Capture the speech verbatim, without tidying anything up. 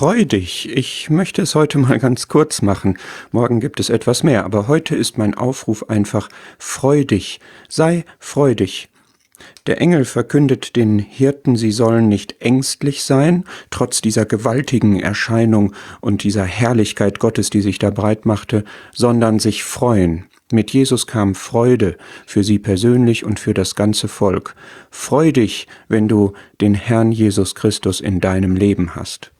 Freu dich. Ich möchte es heute mal ganz kurz machen. Morgen gibt es etwas mehr, aber heute ist mein Aufruf einfach: Freu dich, sei freudig. Der Engel verkündet den Hirten, sie sollen nicht ängstlich sein, trotz dieser gewaltigen Erscheinung und dieser Herrlichkeit Gottes, die sich da breit machte, sondern sich freuen. Mit Jesus kam Freude für sie persönlich und für das ganze Volk. Freu dich, wenn du den Herrn Jesus Christus in deinem Leben hast.